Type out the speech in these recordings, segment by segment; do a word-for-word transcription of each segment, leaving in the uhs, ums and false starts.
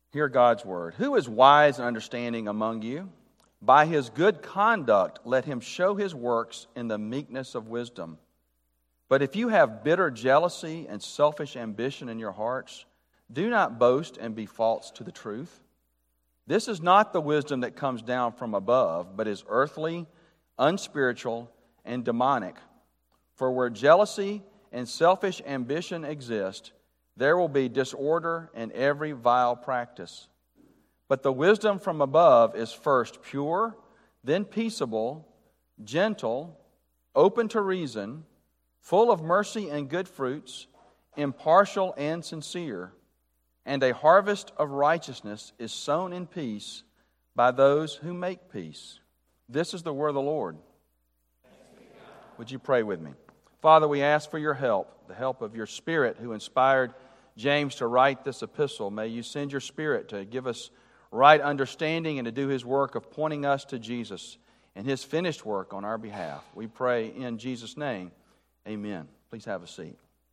Hear God's word. Who is wise and understanding among you? By his good conduct, let him show his works in the meekness of wisdom. But if you have bitter jealousy and selfish ambition in your hearts, do not boast and be false to the truth. This is not the wisdom that comes down from above, but is earthly, unspiritual, and demonic. For where jealousy and selfish ambition exist, there will be disorder and every vile practice. But the wisdom from above is first pure, then peaceable, gentle, open to reason, full of mercy and good fruits, impartial and sincere. And a harvest of righteousness is sown in peace by those who make peace. This is the word of the Lord. Would you pray with me? Father, we ask for your help, the help of your Spirit who inspired James to write this epistle. May you send your Spirit to give us right understanding and to do his work of pointing us to Jesus and his finished work on our behalf. We pray in Jesus' name. Amen. Please have a seat.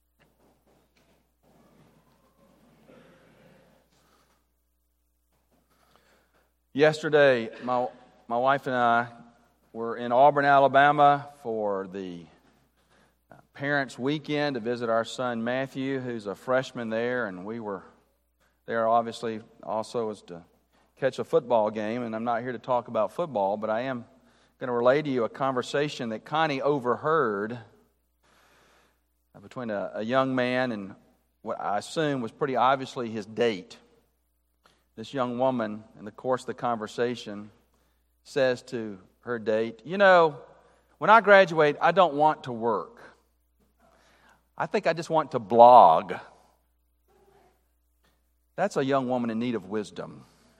Yesterday, my, my wife and I were in Auburn, Alabama for the Parents' Weekend to visit our son Matthew, who's a freshman there, and we were there obviously also as to catch a football game, and I'm not here to talk about football, but I am going to relay to you a conversation that Connie overheard between a, a young man and what I assume was pretty obviously his date. This young woman, in the course of the conversation, says to her date, "You know, when I graduate, I don't want to work. I think I just want to blog." That's a young woman in need of wisdom.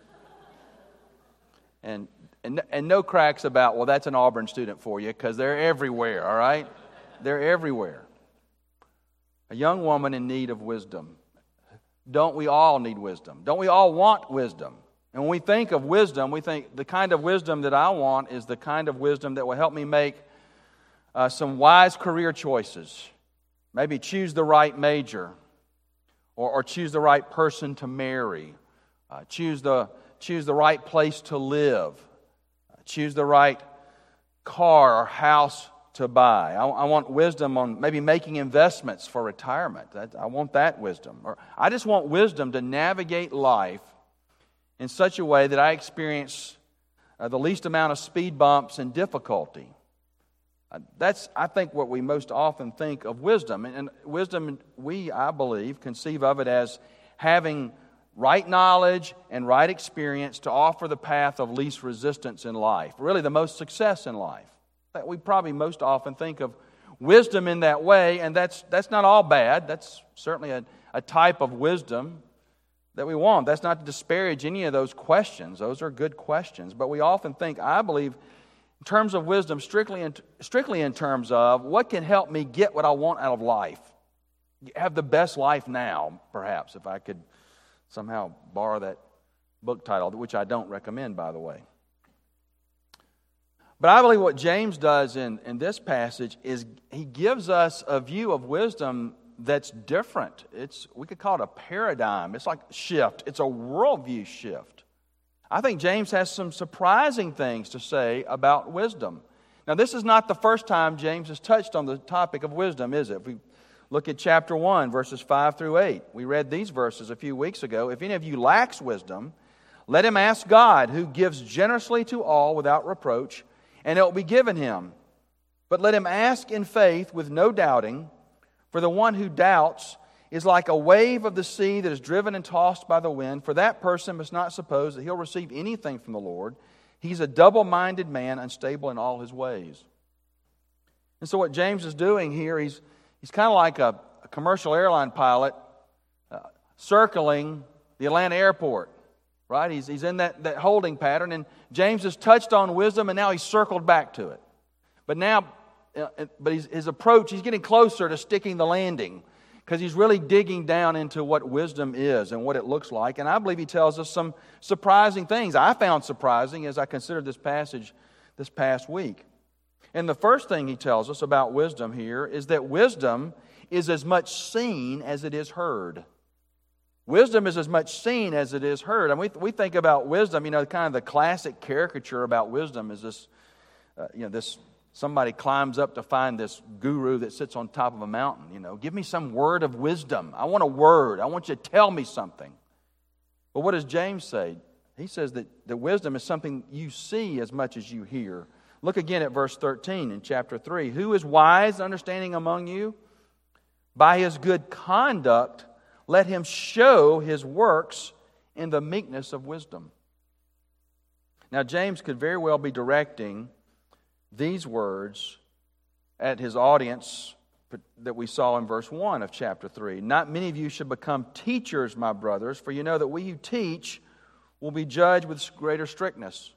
And, and, and no cracks about, well, that's an Auburn student for you, because they're everywhere, all right? They're everywhere. A young woman in need of wisdom. Don't we all need wisdom? Don't we all want wisdom? And when we think of wisdom, we think the kind of wisdom that I want is the kind of wisdom that will help me make uh, some wise career choices. Maybe choose the right major, or, or choose the right person to marry, uh, choose the choose the right place to live, uh, choose the right car or house to buy. I, I want wisdom on maybe making investments for retirement. That, I want that wisdom. Or I just want wisdom to navigate life in such a way that I experience uh, the least amount of speed bumps and difficulty. Uh, that's, I think, what we most often think of wisdom. And, and wisdom, we, I believe, conceive of it as having right knowledge and right experience to offer the path of least resistance in life. Really, the most success in life. That we probably most often think of wisdom in that way, and that's that's not all bad. That's certainly a, a type of wisdom that we want. That's not to disparage any of those questions. Those are good questions. But we often think, I believe, in terms of wisdom, strictly in, strictly in terms of what can help me get what I want out of life. Have the best life now, perhaps, if I could somehow borrow that book title, which I don't recommend, by the way. But I believe what James does in, in this passage is he gives us a view of wisdom that's different. It's we could call it a paradigm. It's like shift. It's a worldview shift. I think James has some surprising things to say about wisdom. Now, this is not the first time James has touched on the topic of wisdom, is it? If we look at chapter one, verses five through eight. We read these verses a few weeks ago. If any of you lacks wisdom, let him ask God, who gives generously to all without reproach, and it will be given him. But let him ask in faith with no doubting, for the one who doubts is like a wave of the sea that is driven and tossed by the wind. For that person must not suppose that he'll receive anything from the Lord. He's a double-minded man, unstable in all his ways. And so what James is doing here, he's he's kind of like a, a commercial airline pilot uh, circling the Atlanta airport. Right? He's, he's in that, that holding pattern, and James has touched on wisdom, and now he's circled back to it. But now, uh, but his, his approach, he's getting closer to sticking the landing, because he's really digging down into what wisdom is and what it looks like. And I believe he tells us some surprising things I found surprising as I considered this passage this past week. And the first thing he tells us about wisdom here is that wisdom is as much seen as it is heard. Wisdom is as much seen as it is heard. And we, we think about wisdom, you know, kind of the classic caricature about wisdom is this, uh, you know, this somebody climbs up to find this guru that sits on top of a mountain, you know. Give me some word of wisdom. I want a word. I want you to tell me something. But what does James say? He says that, that wisdom is something you see as much as you hear. Look again at verse thirteen in chapter three. Who is wise and understanding among you? By his good conduct, let him show his works in the meekness of wisdom. Now, James could very well be directing these words at his audience that we saw in verse one of chapter three. Not many of you should become teachers, my brothers, for you know that we who teach will be judged with greater strictness.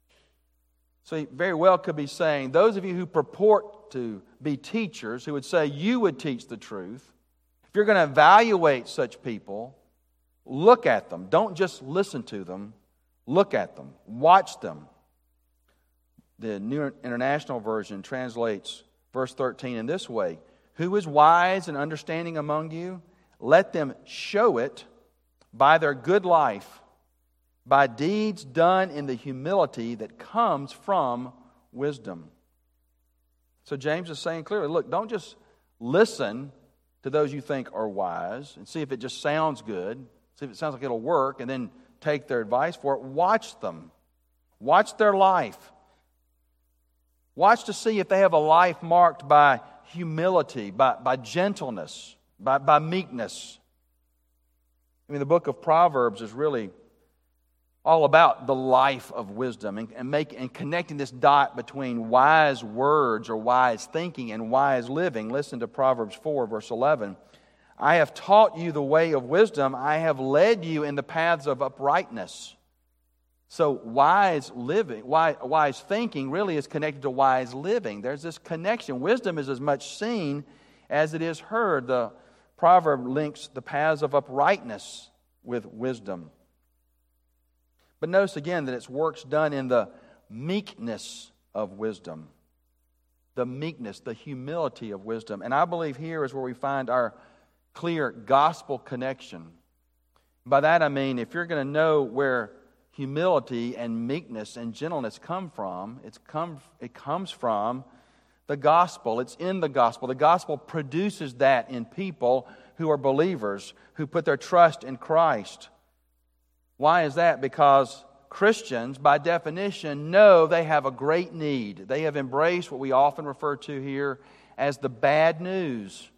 So he very well could be saying, those of you who purport to be teachers, who would say you would teach the truth, if you're going to evaluate such people, look at them. Don't just listen to them. Look at them. Watch them. The New International Version translates verse thirteen in this way. Who is wise and understanding among you? Let them show it by their good life, by deeds done in the humility that comes from wisdom. So James is saying clearly, look, don't just listen to those you think are wise and see if it just sounds good, see if it sounds like it'll work, and then take their advice for it. Watch them. Watch their life. Watch to see if they have a life marked by humility, by, by gentleness, by, by meekness. I mean, the book of Proverbs is really all about the life of wisdom and, and, make, and connecting this dot between wise words or wise thinking and wise living. Listen to Proverbs four, verse eleven. I have taught you the way of wisdom. I have led you in the paths of uprightness. So wise living, wise, wise thinking really is connected to wise living. There's this connection. Wisdom is as much seen as it is heard. The proverb links the paths of uprightness with wisdom. But notice again that it's works done in the meekness of wisdom. The meekness, the humility of wisdom. And I believe here is where we find our clear gospel connection. By that I mean, if you're going to know where humility and meekness and gentleness come from, it's come, it comes from the gospel. It's in the gospel. The gospel produces that in people who are believers, who put their trust in Christ. Why is that? Because Christians, by definition, know they have a great need. They have embraced what we often refer to here as the bad news.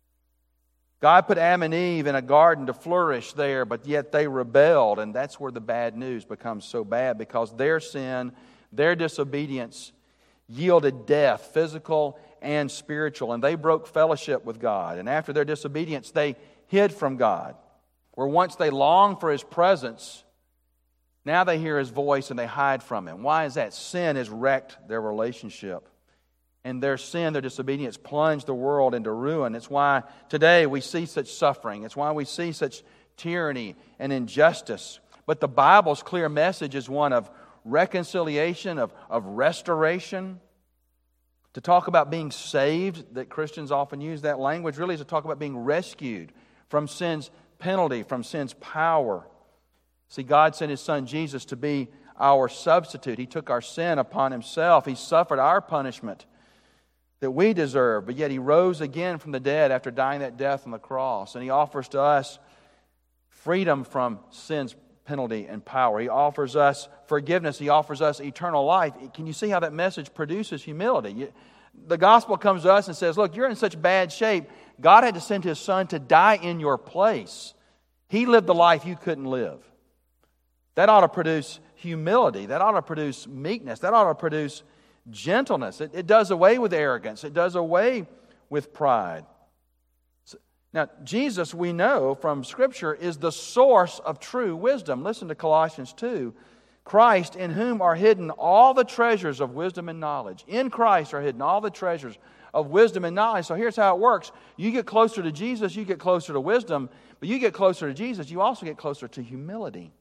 God put Adam and Eve in a garden to flourish there, but yet they rebelled, and that's where the bad news becomes so bad, because their sin, their disobedience yielded death, physical and spiritual, and they broke fellowship with God. And after their disobedience, they hid from God. Where once they longed for His presence, now they hear His voice and they hide from Him. Why is that? Sin has wrecked their relationship. And their sin, their disobedience, plunged the world into ruin. It's why today we see such suffering. It's why we see such tyranny and injustice. But the Bible's clear message is one of reconciliation, of, of restoration. To talk about being saved, that Christians often use that language, really is to talk about being rescued from sin's penalty, from sin's power. See, God sent His Son Jesus to be our substitute. He took our sin upon Himself. He suffered our punishment that we deserve, but yet He rose again from the dead after dying that death on the cross. And He offers to us freedom from sin's penalty and power. He offers us forgiveness. He offers us eternal life. Can you see how that message produces humility? The gospel comes to us and says, look, you're in such bad shape. God had to send His Son to die in your place. He lived the life you couldn't live. That ought to produce humility. That ought to produce meekness. That ought to produce gentleness. It, it does away with arrogance. It does away with pride. So, now, Jesus, we know from Scripture, is the source of true wisdom. Listen to Colossians two. Christ, in whom are hidden all the treasures of wisdom and knowledge. In Christ are hidden all the treasures of wisdom and knowledge. So here's how it works. You get closer to Jesus, you get closer to wisdom. But you get closer to Jesus, you also get closer to humility,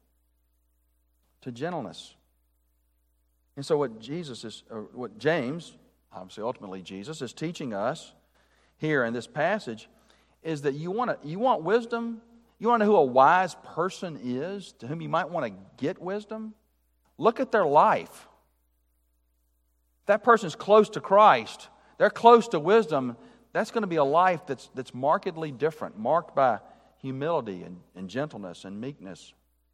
to gentleness. And so what Jesus is, or what James, obviously ultimately Jesus, is teaching us here in this passage is that you want to, you want wisdom, You want to know who a wise person is, to whom you might want to get wisdom? Look at their life. If that person's close to Christ, they're close to wisdom, that's going to be a life that's, that's markedly different, marked by humility and, and gentleness and meekness.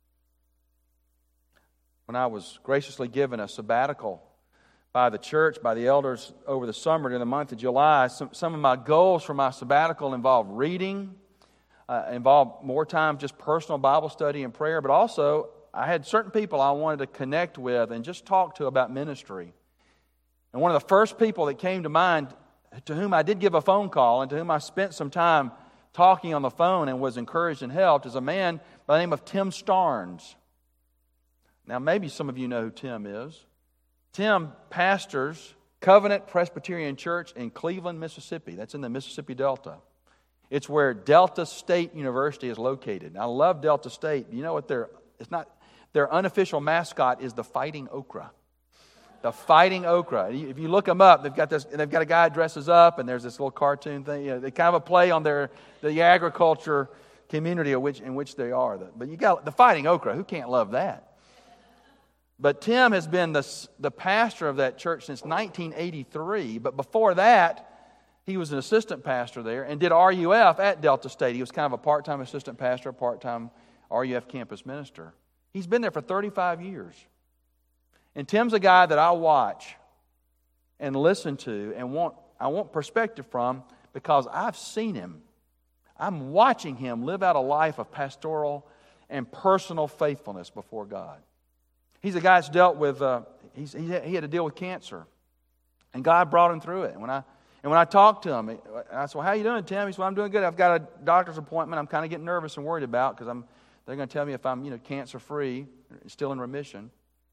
When I was graciously given a sabbatical by the church, by the elders over the summer during the month of July, some, some of my goals for my sabbatical involved reading, uh, involved more time just personal Bible study and prayer, but also I had certain people I wanted to connect with and just talk to about ministry. And one of the first people that came to mind, to whom I did give a phone call and to whom I spent some time talking on the phone and was encouraged and helped, is a man by the name of Tim Starnes. Now, maybe some of you know who Tim is. Tim pastors Covenant Presbyterian Church in Cleveland, Mississippi. That's in the Mississippi Delta. It's where Delta State University is located. I love Delta State. You know what their it's not their unofficial mascot is the Fighting Okra. The Fighting Okra. If you look them up, they've got this. They've got a guy dresses up, and there's this little cartoon thing. You know, they kind of a play on their the agriculture community in which in which they are. But you got the Fighting Okra. Who can't love that? But Tim has been the, the pastor of that church since nineteen eighty-three. But before that, he was an assistant pastor there and did R U F at Delta State. He was kind of a part-time assistant pastor, a part-time R U F campus minister. He's been there for thirty-five years. And Tim's a guy that I watch and listen to and want I want perspective from because I've seen him. I'm watching him live out a life of pastoral and personal faithfulness before God. He's a guy that's dealt with, uh, he's, he had to deal with cancer. And God brought him through it. And when I and when I talked to him, I said, well, how you doing, Tim? He said, well, I'm doing good. I've got a doctor's appointment I'm kind of getting nervous and worried about because I'm they're going to tell me if I'm you know cancer-free, still in remission.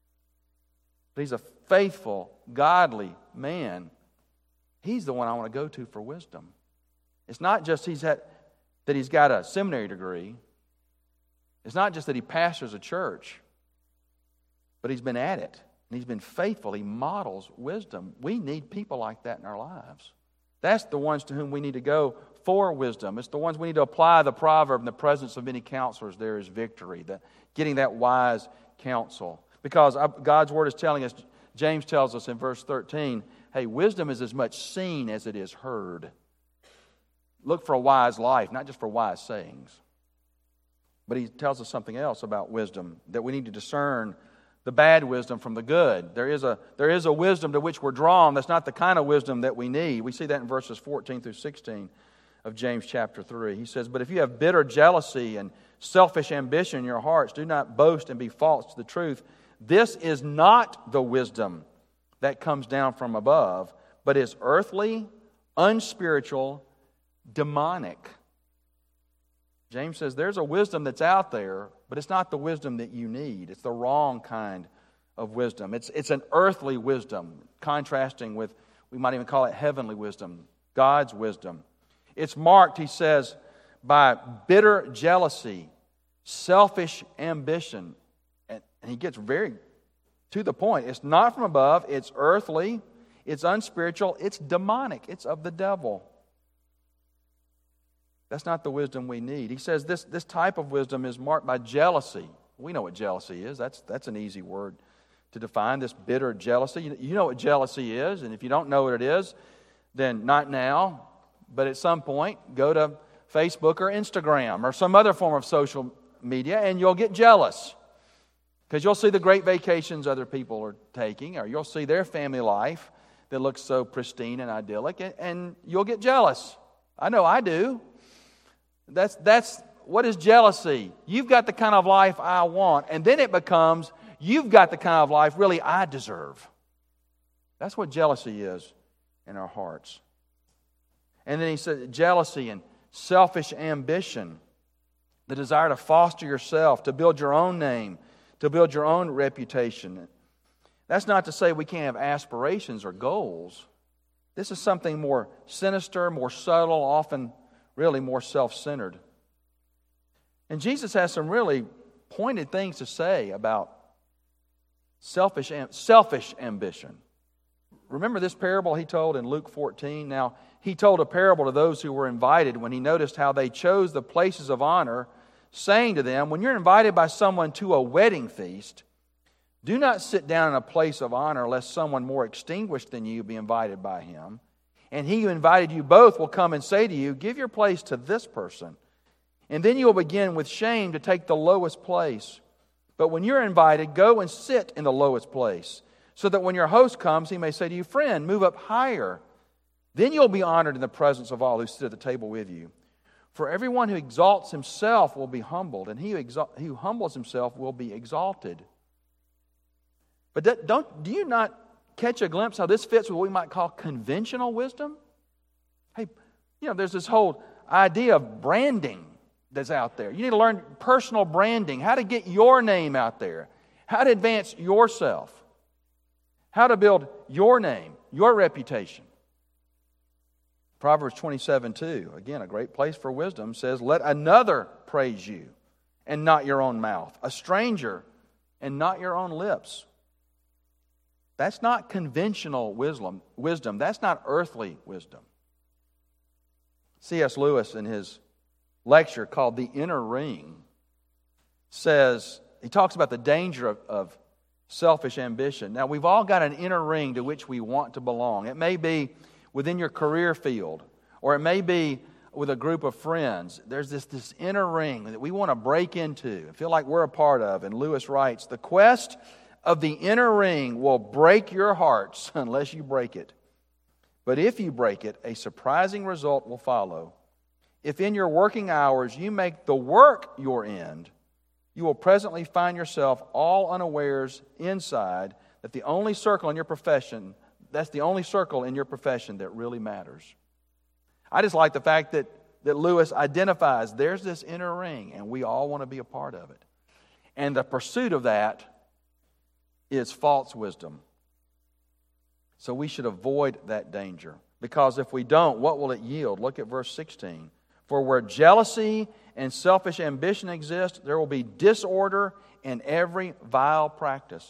But he's a faithful, godly man. He's the one I want to go to for wisdom. It's not just he's had, that he's got a seminary degree. It's not just that he pastors a church. But he's been at it, and he's been faithful. He models wisdom. We need people like that in our lives. That's the ones to whom we need to go for wisdom. It's the ones we need to apply the proverb, in the presence of many counselors there is victory, the, getting that wise counsel. Because God's Word is telling us, James tells us in verse thirteen, hey, wisdom is as much seen as it is heard. Look for a wise life, not just for wise sayings. But he tells us something else about wisdom, that we need to discern the bad wisdom from the good. There is a there is a wisdom to which we're drawn. That's not the kind of wisdom that we need. We see that in verses fourteen through sixteen of James chapter three. He says, but if you have bitter jealousy and selfish ambition in your hearts, do not boast and be false to the truth. This is not the wisdom that comes down from above, but is earthly, unspiritual, demonic. James says there's a wisdom that's out there, but it's not the wisdom that you need. It's the wrong kind of wisdom. It's, it's an earthly wisdom, contrasting with, we might even call it heavenly wisdom, God's wisdom. It's marked, he says, by bitter jealousy, selfish ambition. And, and he gets very to the point. It's not from above. It's earthly. It's unspiritual. It's demonic. It's of the devil. That's not the wisdom we need. He says this, this type of wisdom is marked by jealousy. We know what jealousy is. That's, that's an easy word to define, this bitter jealousy. You, you know what jealousy is, and if you don't know what it is, then not now, but at some point, go to Facebook or Instagram or some other form of social media, and you'll get jealous. Because you'll see the great vacations other people are taking, or you'll see their family life that looks so pristine and idyllic, and, and you'll get jealous. I know I do. That's that's what is jealousy? You've got the kind of life I want, and then it becomes, you've got the kind of life really I deserve. That's what jealousy is in our hearts. And then he said jealousy and selfish ambition, the desire to foster yourself, to build your own name, to build your own reputation. That's not to say we can't have aspirations or goals. This is something more sinister, more subtle, often really more self-centered. And Jesus has some really pointed things to say about selfish, selfish ambition. Remember this parable he told in Luke fourteen? Now, he told a parable to those who were invited when he noticed how they chose the places of honor, saying to them, when you're invited by someone to a wedding feast, do not sit down in a place of honor lest someone more extinguished than you be invited by him. And he who invited you both will come and say to you, give your place to this person. And then you will begin with shame to take the lowest place. But when you're invited, go and sit in the lowest place, so that when your host comes, he may say to you, friend, move up higher. Then you'll be honored in the presence of all who sit at the table with you. For everyone who exalts himself will be humbled, and he who, exalt, he who humbles himself will be exalted. But that, don't, do you not catch a glimpse how this fits with what we might call conventional wisdom? Hey, you know, there's this whole idea of branding that's out there. You need to learn personal branding, how to get your name out there, how to advance yourself, how to build your name, your reputation. Proverbs twenty-seven two, again, a great place for wisdom, says, let another praise you and not your own mouth, a stranger and not your own lips. That's not conventional wisdom. Wisdom. That's not earthly wisdom. C S Lewis, in his lecture called The Inner Ring, says, he talks about the danger of, of selfish ambition. Now, we've all got an inner ring to which we want to belong. It may be within your career field, or it may be with a group of friends. There's this, this inner ring that we want to break into, feel like we're a part of. And Lewis writes, the quest of the inner ring will break your hearts unless you break it. But if you break it, a surprising result will follow. If in your working hours you make the work your end, you will presently find yourself all unawares inside that the only circle in your profession, that's the only circle in your profession that really matters. I just like the fact that, that Lewis identifies there's this inner ring and we all want to be a part of it. And the pursuit of that is false wisdom. So we should avoid that danger. Because if we don't, what will it yield? Look at verse sixteen. For where jealousy and selfish ambition exist, there will be disorder in every vile practice.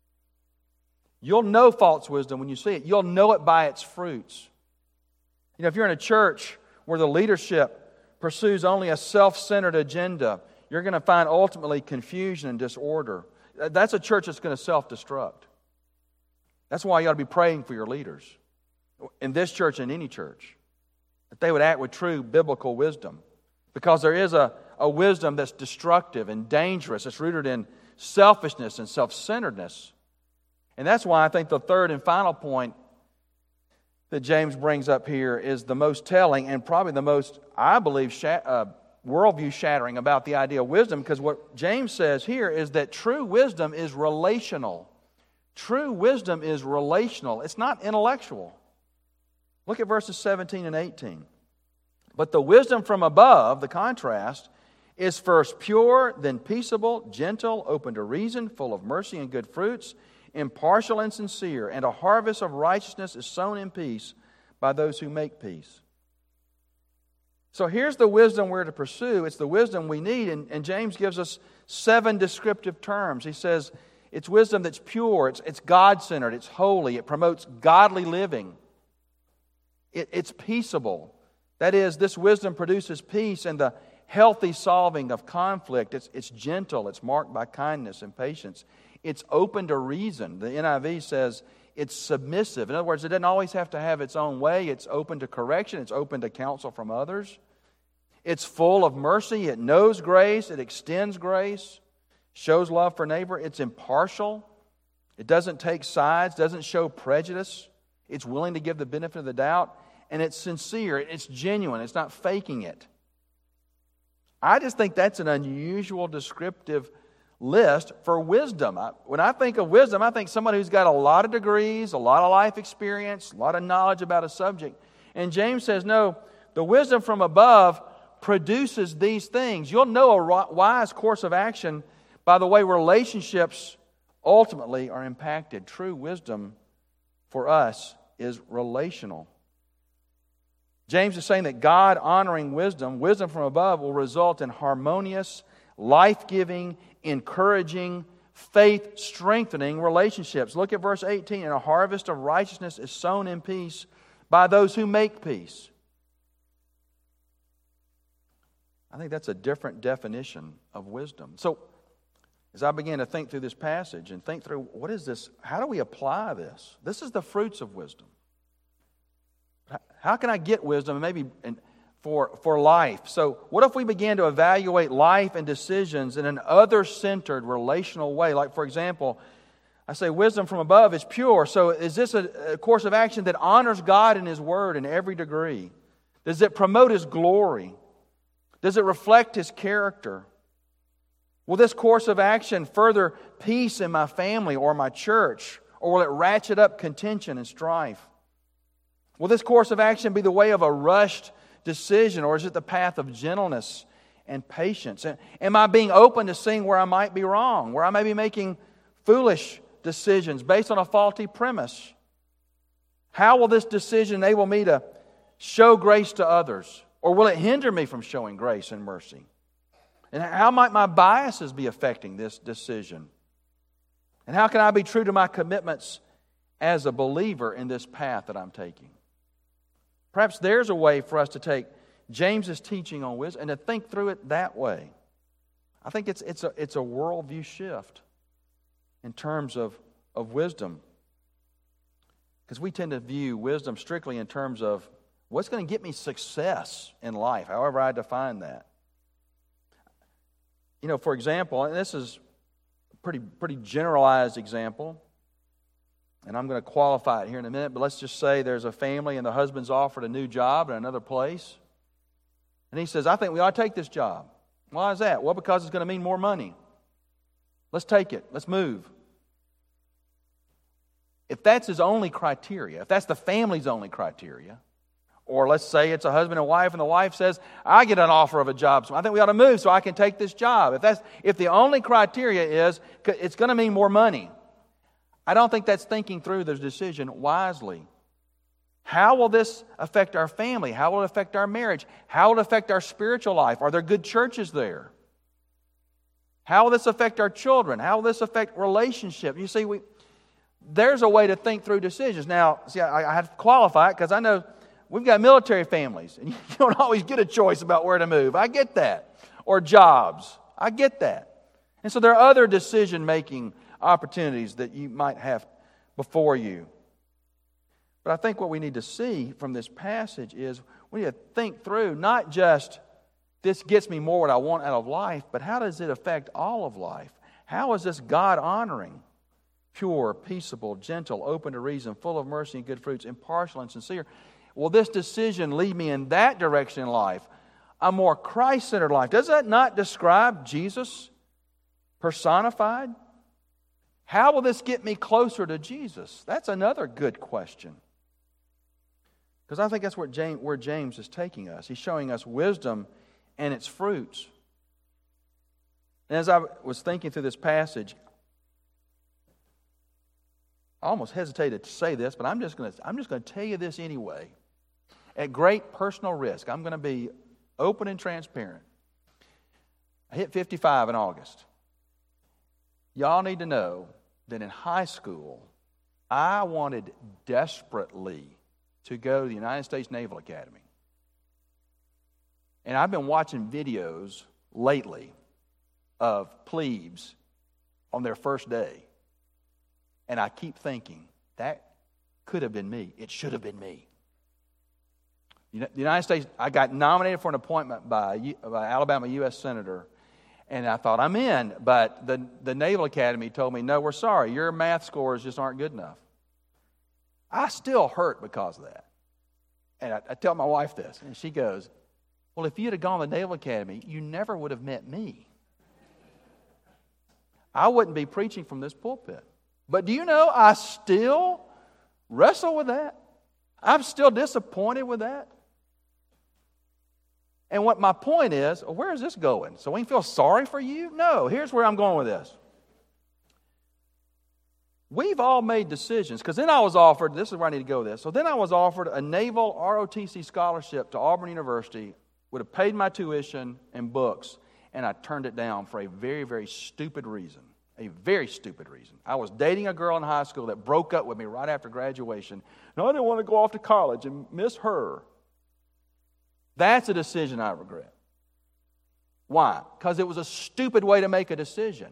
You'll know false wisdom when you see it. You'll know it by its fruits. You know, if you're in a church where the leadership pursues only a self-centered agenda, you're going to find ultimately confusion and disorder. That's a church that's going to self-destruct. That's why you ought to be praying for your leaders in this church and any church, that they would act with true biblical wisdom. Because there is a, a wisdom that's destructive and dangerous. It's rooted in selfishness and self-centeredness. And that's why I think the third and final point that James brings up here is the most telling and probably the most, I believe, sh- uh, worldview shattering about the idea of wisdom, because what James says here is that true wisdom is relational. True wisdom is relational. It's not intellectual. Look at verses seventeen and eighteen. But the wisdom from above, the contrast, is first pure, then peaceable, gentle, open to reason, full of mercy and good fruits, impartial and sincere, and a harvest of righteousness is sown in peace by those who make peace. So here's the wisdom we're to pursue. It's the wisdom we need. And, and James gives us seven descriptive terms. He says it's wisdom that's pure, it's, it's God-centered, it's holy, it promotes godly living, it, it's peaceable. That is, this wisdom produces peace and the healthy solving of conflict. It's, it's gentle, it's marked by kindness and patience. It's open to reason. The N I V says it's submissive. In other words, it doesn't always have to have its own way. It's open to correction. It's open to counsel from others. It's full of mercy. It knows grace. It extends grace. Shows love for neighbor. It's impartial. It doesn't take sides. Doesn't show prejudice. It's willing to give the benefit of the doubt. And it's sincere. It's genuine. It's not faking it. I just think that's an unusual descriptive list for wisdom. I, when I think of wisdom, I think somebody who's got a lot of degrees, a lot of life experience, a lot of knowledge about a subject. And James says, no, the wisdom from above produces these things. You'll know a wise course of action by the way relationships ultimately are impacted. True wisdom for us is relational. James is saying that God-honoring wisdom, wisdom from above, will result in harmonious, life-giving, encouraging, faith-strengthening relationships. Look at verse eighteen. And a harvest of righteousness is sown in peace by those who make peace. I think that's a different definition of wisdom. So, as I began to think through this passage and think through what is this, how do we apply this? This is the fruits of wisdom. How can I get wisdom and maybe for, for life? So what if we began to evaluate life and decisions in an other-centered relational way? Like, for example, I say wisdom from above is pure. So is this a, a course of action that honors God and His Word in every degree? Does it promote His glory? Does it reflect His character? Will this course of action further peace in my family or my church? Or will it ratchet up contention and strife? Will this course of action be the way of a rushed decision, or is it the path of gentleness and patience? Am I being open to seeing where I might be wrong, where I may be making foolish decisions based on a faulty premise? How will this decision enable me to show grace to others, or will it hinder me from showing grace and mercy? And how might my biases be affecting this decision? And how can I be true to my commitments as a believer in this path that I'm taking? Perhaps there's a way for us to take James's teaching on wisdom and to think through it that way. I think it's, it's, a, it's a worldview shift in terms of, of wisdom. Because we tend to view wisdom strictly in terms of what's going to get me success in life, however I define that. You know, for example, and this is a pretty, pretty generalized example, and I'm going to qualify it here in a minute, but let's just say there's a family and the husband's offered a new job in another place. And he says, I think we ought to take this job. Why is that? Well, because it's going to mean more money. Let's take it. Let's move. If that's his only criteria, if that's the family's only criteria, or let's say it's a husband and wife, and the wife says, I get an offer of a job, so I think we ought to move so I can take this job. If that's if the only criteria is it's going to mean more money, I don't think that's thinking through the decision wisely. How will this affect our family? How will it affect our marriage? How will it affect our spiritual life? Are there good churches there? How will this affect our children? How will this affect relationships? You see, we there's a way to think through decisions. Now, see, I, I have to qualify it because I know we've got military families, and you don't always get a choice about where to move. I get that. Or jobs. I get that. And so there are other decision-making opportunities that you might have before you. But I think what we need to see from this passage is we need to think through not just this gets me more what I want out of life, but how does it affect all of life? How is this God-honoring, pure, peaceable, gentle, open to reason, full of mercy and good fruits, impartial and sincere? Will this decision lead me in that direction in life? A more Christ-centered life. Does that not describe Jesus personified? How will this get me closer to Jesus? That's another good question. Because I think that's where James, where James is taking us. He's showing us wisdom and its fruits. And as I was thinking through this passage, I almost hesitated to say this, but I'm just going to I'm just going to tell you this anyway. At great personal risk, I'm going to be open and transparent. I hit fifty-five in August. Y'all need to know that in high school, I wanted desperately to go to the United States Naval Academy. And I've been watching videos lately of plebes on their first day. And I keep thinking, that could have been me. It should have been me. The United States, I got nominated for an appointment by, by Alabama U S Senator, and I thought, I'm in. But the, the Naval Academy told me, no, we're sorry. Your math scores just aren't good enough. I still hurt because of that. And I, I tell my wife this, and she goes, well, if you'd have gone to the Naval Academy, you never would have met me. I wouldn't be preaching from this pulpit. But do you know, I still wrestle with that. I'm still disappointed with that. And what my point is, well, where is this going? So we feel sorry for you? No, here's where I'm going with this. We've all made decisions, because then I was offered, this is where I need to go with this. So then I was offered a naval R O T C scholarship to Auburn University, would have paid my tuition and books, and I turned it down for a very, very stupid reason. A very stupid reason. I was dating a girl in high school that broke up with me right after graduation. No, I didn't want to go off to college and miss her. That's a decision I regret. Why? Because it was a stupid way to make a decision.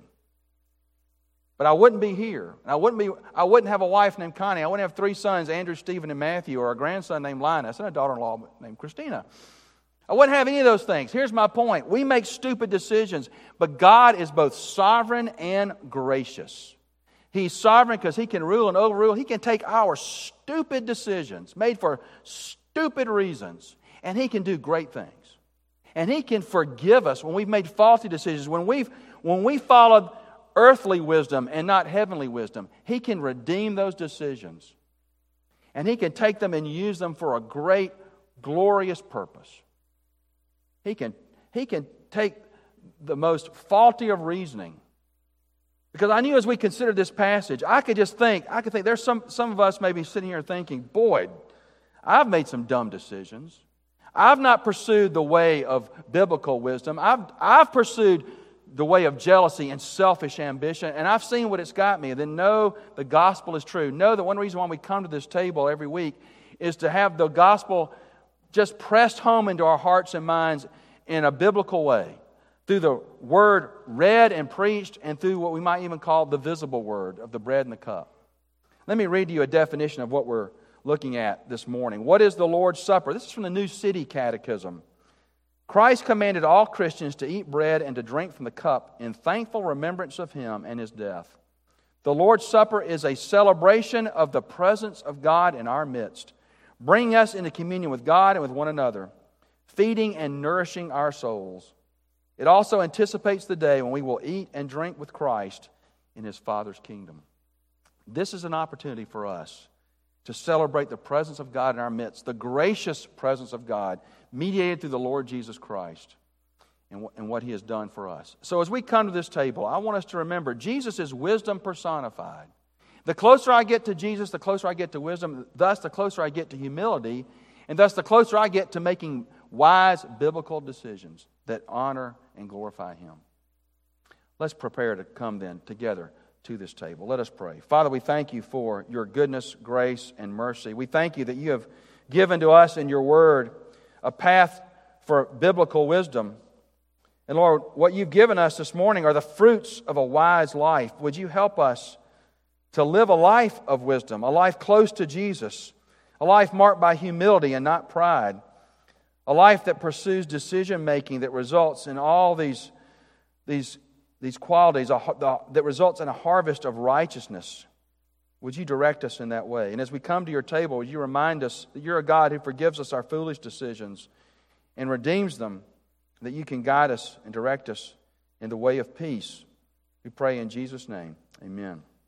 But I wouldn't be here. And I wouldn't be I wouldn't have a wife named Connie. I wouldn't have three sons, Andrew, Stephen, and Matthew, or a grandson named Linus, and a daughter-in-law named Christina. I wouldn't have any of those things. Here's my point. We make stupid decisions, but God is both sovereign and gracious. He's sovereign because He can rule and overrule. He can take our stupid decisions made for stupid reasons, and He can do great things. And He can forgive us when we've made faulty decisions. When we've when we followed earthly wisdom and not heavenly wisdom, He can redeem those decisions. And He can take them and use them for a great, glorious purpose. He can, he can take the most faulty of reasoning. Because I knew as we considered this passage, I could just think, I could think, there's some, some of us maybe sitting here thinking, boy, I've made some dumb decisions. I've not pursued the way of biblical wisdom. I've, I've pursued the way of jealousy and selfish ambition, and I've seen what it's got me. And then know the gospel is true. Know that one reason why we come to this table every week is to have the gospel just pressed home into our hearts and minds in a biblical way, through the word read and preached, and through what we might even call the visible word of the bread and the cup. Let me read to you a definition of what we're looking at this morning. What is the Lord's Supper? This is from the New City Catechism. Christ commanded all Christians to eat bread and to drink from the cup in thankful remembrance of Him and His death. The Lord's Supper is a celebration of the presence of God in our midst, bringing us into communion with God and with one another, feeding and nourishing our souls. It also anticipates the day when we will eat and drink with Christ in His Father's kingdom. This is an opportunity for us to celebrate the presence of God in our midst, the gracious presence of God, mediated through the Lord Jesus Christ and, and what He has done for us. So as we come to this table, I want us to remember Jesus is wisdom personified. The closer I get to Jesus, the closer I get to wisdom, thus the closer I get to humility, and thus the closer I get to making wise biblical decisions that honor and glorify Him. Let's prepare to come then together to this table. Let us pray. Father, we thank You for Your goodness, grace, and mercy. We thank You that You have given to us in Your Word a path for biblical wisdom. And Lord, what You've given us this morning are the fruits of a wise life. Would You help us to live a life of wisdom, a life close to Jesus, a life marked by humility and not pride, a life that pursues decision-making that results in all these, these, these qualities, that results in a harvest of righteousness. Would You direct us in that way? And as we come to Your table, would You remind us that You're a God who forgives us our foolish decisions and redeems them, that You can guide us and direct us in the way of peace. We pray in Jesus' name. Amen.